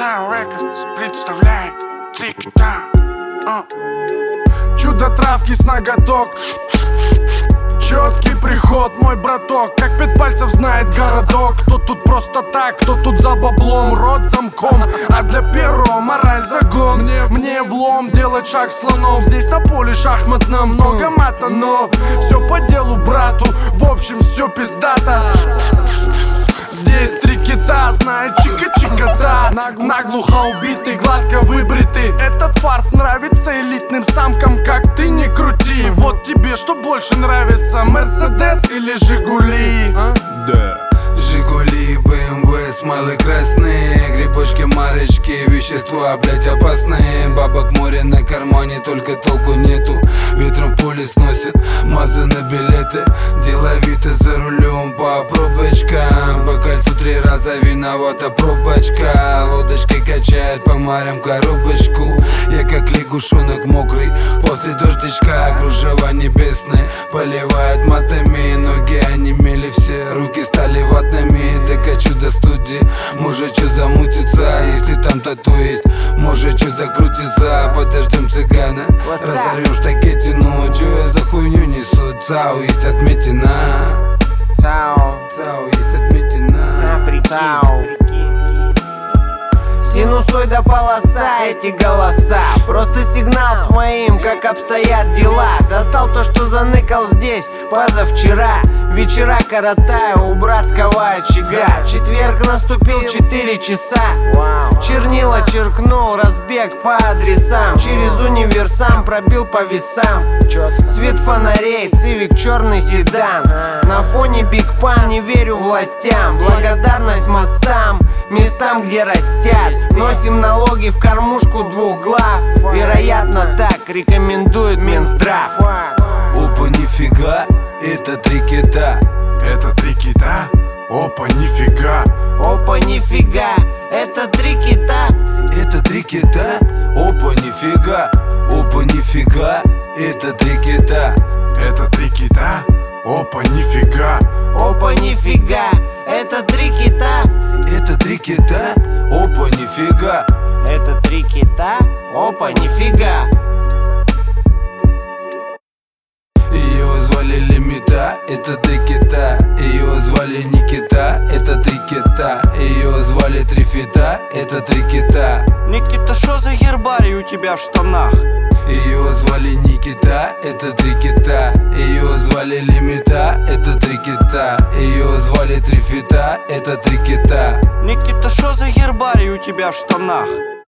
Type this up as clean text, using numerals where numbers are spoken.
Town Records представляет Три Кита. Чудо травки с ноготок, четкий приход, мой браток. Как 5 пальцев знает городок. Кто тут просто так, кто тут за баблом. Рот замком, а для первого мораль загон. Мне влом делать шаг слоном. Здесь на поле шахматном много мата, но все по делу, брату. В общем, все пиздато. Здесь три кита, знает чика-чикота. Наглухо убитый, гладко выбритый. Этот фарс нравится элитным самкам, как ты не крути. Вот тебе что больше нравится, Мерседес или Жигули? Да. Жигули, БМВ, смайлы красные, грибочки, марочки, вещества, блять, опасные. Бабок море на кармане, только толку нету. Ветром в поле сносит мазы на билеты. Деловито за рулем по пробочкам. По кольцу 3 раза виновата пробочка. Лодочкой качает по морям коробочку. Я как лягушонок мокрый после дождичка. Кружева небесные поливают матами. Ноги онемели все, руки стали ватными. Докачу до студии, может что замутится. Если там тату есть, может что закрутится. Подождем цыгана, разорвем штакетину. Чё я за хуйню несу? Цау, есть отметина. Цау, Цау, есть отметина. цау. Синусоида полоса, эти голоса. Просто сигнал с моим, как обстоят дела. Достал то, что заныкал здесь позавчера. Вечера коротаю у братского очага. Четверг наступил, 4 часа. Чернила черкнул, разбег по адресам. Через универсам пробил по весам. Свет фонарей, цивик, черный седан. На фоне Биг Пан, не верю властям. Благодарность мостам, местам, где растят. Носим налоги в кормушку 2 глав. Вероятно так рекомендует Минздрав. Опа, нифига, это 3 кита. Это 3 кита? Опа, нифига. Опа, нифига, это 3 кита. Это 3 кита. Опа, нифига. Опа, нифига, это 3 кита. Это 3 кита? Опа, нифига. Опа, нифига, это 3 кита. Это 3 кита. Опа, нифига. Это 3 кита. Опа, нифига. Ее звали Лимита, это 3 кита. Ее звали Никита, это 3 кита. Ее звали Трифита, это 3 кита. Никита, шо за гербарий у тебя в штанах? Ее звали Никита, это 3 кита. Ее звали Лимита, это 3 кита. Ее звали Трифита, это 3 кита. Никита, шо за гербарий у тебя в штанах?